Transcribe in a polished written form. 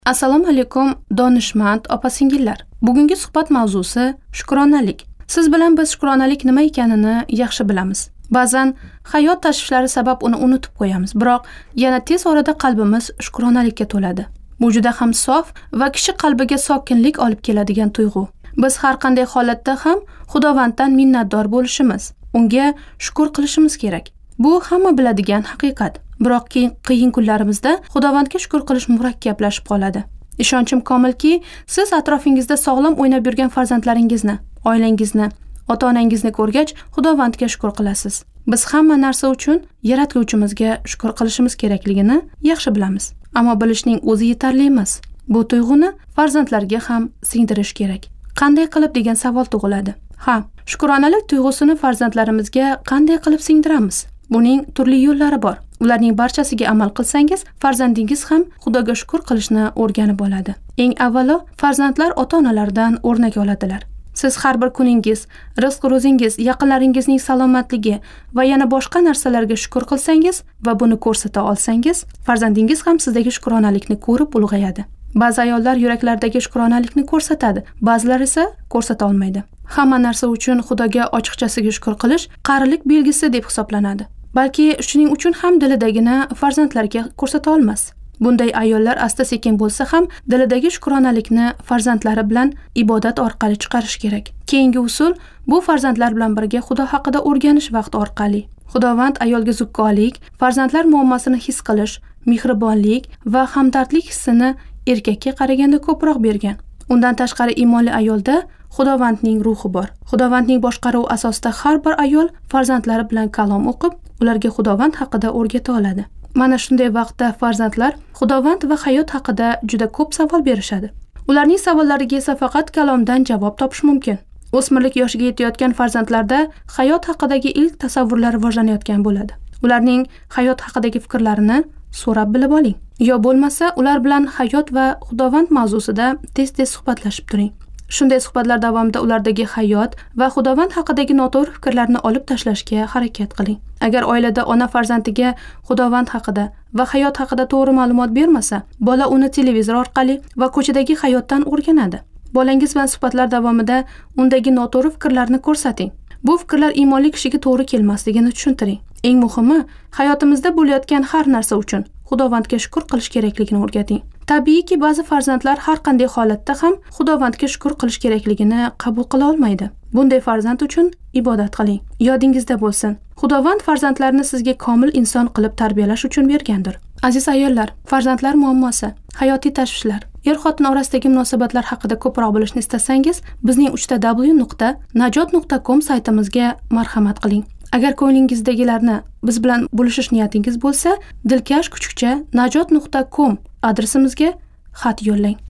Assalomu alaykum donishmand opa-singillar. Bugungi suhbat mavzusi shukronalik. Siz bilan biz shukronalik nima ekanini yaxshi bilamiz. Ba'zan hayot tashvishlari sabab uni unutib qo'yamiz, biroq yana tez orada qalbimiz shukronalikka to'ladi. Bu juda ham sof va kishi qalbiga sokinlik olib keladigan tuyg'u. Biz har qanday holatda ham Xudovanddan minnatdor bo'lishimiz, unga shukr qilishimiz kerak. Bu hamma biladigan haqiqat. Biroq qiyin kunlarimizda Xudovandga shukr qilish murakkablashib qoladi. Ishonchim komilki, siz atrofingizda sog'lom o'ynab yurgan farzandlaringizni, oilangizni, ota-onangizni ko'rgach, Xudovandga shukr qilasiz. Biz hamma narsa uchun Yaratguvchimizga shukr qilishimiz kerakligini yaxshi bilamiz. Ammo bilishning o'zi yetarli emas. Bu tuyg'uni farzandlarga ham singdirish kerak. Qanday qilib degan savol tug'iladi. Shukronalik tuyg'usini farzandlarimizga qanday qilib singdiramiz? Buning turli yo'llari bor. Ularning barchasiga amal qilsangiz, farzandingiz ham Xudoga shukr qilishni o'rganib oladi. Eng avvalo, farzandlar ota-onalaridan o'rnak oladilar. Siz har bir kuningiz, rizq-ro'zingiz, yaqinlaringizning salomatligi va yana boshqa narsalarga shukr qilsangiz va buni ko'rsata olsangiz, farzandingiz ham sizdagi shukronalikni ko'rib ulg'ayadi. Ba'zi ayollar yuraklaridagi shukronalikni ko'rsatadi, ba'zilar esa ko'rsata olmaydi. Hamma narsa uchun Xudoga ochiqchasiga shukr qilish qarilik belgisi deb hisoblanadi. Balki shuning uchun ham dilidagini farzandlarga ko'rsata olmas. Bunday ayollar asta-sekin bo'lsa ham dilidagi shukronalikni farzandlari bilan ibodat orqali chiqarish kerak. Keyingi usul bu farzandlar bilan birga Xudo haqida o'rganish vaqti orqali. Xudovand ayolga zukkolik, farzandlar muammosini his qilish, mehribonlik va hamdardlik hissini erkakka qaraganda ko'proq bergan. Undan tashqari iymonli ayolda Xudovandning ruhi bor. Xudovandning boshqaruvi asosida har bir ayol farzandlari bilan kalom o'qib, ularga Xudovand haqida o'rgata oladi. Mana shunday vaqtda farzandlar Xudovand va hayot haqida juda ko'p savol berishadi. Ularning savollariga esa faqat kalomdan javob topish mumkin. O'smirlik yoshiga yetayotgan farzandlarda hayot haqidagi ilk tasavvurlar rivojlanayotgan bo'ladi. Ularning hayot haqidagi fikrlarini so'rab bilib oling. Yo bo'lmasa, ular bilan hayot va Xudovand mavzusida tez-tez suhbatlashib turing. Shunday suhbatlar davomida ulardagi hayot va Xudovand haqidagi noto'g'ri fikrlarni olib tashlashga harakat qiling. Agar oilada ona farzandiga Xudovand haqida va hayot haqida to'g'ri ma'lumot bermasa, bola uni televizor orqali va ko'chadagi hayotdan o'rganadi. Bolangiz bilan suhbatlar davomida undagi noto'g'ri fikrlarni ko'rsating. Bu fikrlar iymonli kishiga to'g'ri kelmasligini tushuntiring. Eng muhimi, hayotimizda bo'layotgan har narsa uchun Xudovandga shukr qilish kerakligini o'rgating. Tabiiyki, ba'zi farzandlar har qanday holatda ham Xudovandga shukr qilish kerakligini qabul qila olmaydi. Bunday farzand uchun ibodat qiling. Yodingizda bo'lsin, Xudovand farzandlarni sizga komil inson qilib tarbiyalash uchun bergandir. Aziz ayollar, farzandlar muammosi, hayotiy tashvishlar, er-xotin orasidagi munosabatlar haqida ko'proq bilishni istasangiz, bizning 3w.najot.com saytimizga marhamat qiling. Agar ko'nglingizdagilarni biz bilan bo'lishish niyatingiz bo'lsa, dilkash kuchukcha najot.com adresimizga xat yo'llang.